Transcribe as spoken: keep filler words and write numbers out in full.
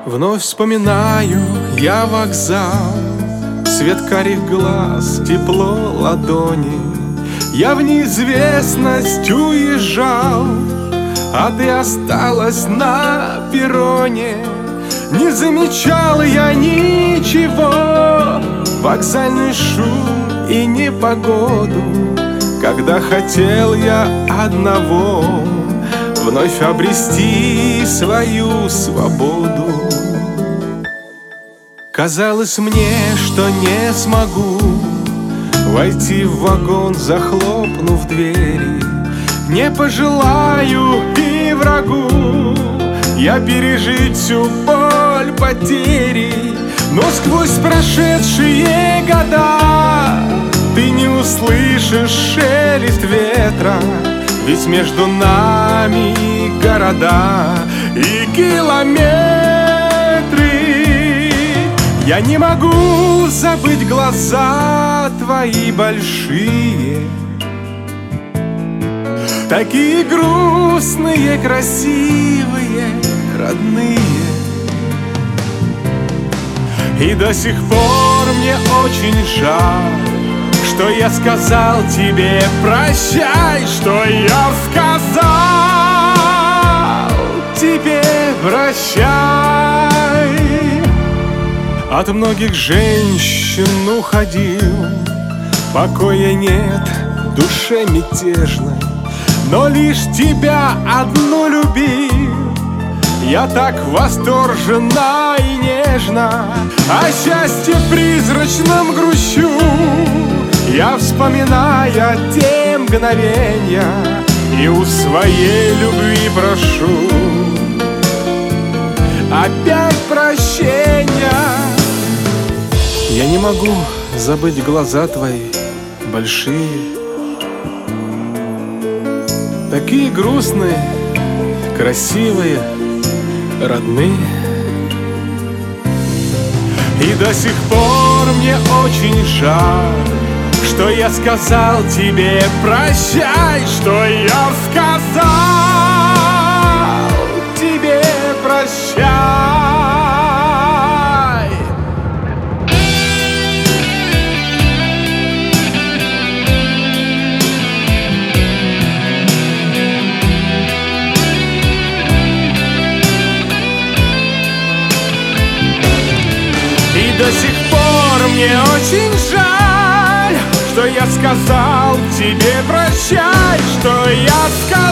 Вновь вспоминаю я вокзал, свет карих глаз, тепло ладони. Я в неизвестность уезжал, а ты осталась на перроне. Не замечал я ничего, вокзальный шум и непогоду, когда хотел я одного — вновь обрести свою свободу. Казалось мне, что не смогу войти в вагон, захлопнув двери. Не пожелаю и врагу я пережить всю боль потери. Но сквозь прошедшие года ты не услышишь шелест ветра, ведь между нами города и километры. Я не могу забыть глаза твои большие, такие грустные, красивые, родные. И до сих пор мне очень жаль, что я сказал тебе прощай, что я сказал тебе прощай. От многих женщин уходил, покоя нет душе мятежной, но лишь тебя одну любил я так восторженно и нежно. О счастье призрачном грущу я, вспоминая те мгновенья, и у своей любви прошу опять прощения. Я не могу забыть глаза твои большие, такие грустные, красивые, родные. И до сих пор мне очень жаль, что я сказал тебе прощай, что я сказал тебе прощай. И до сих пор мне очень жаль, что я сказал тебе прощай, что я сказал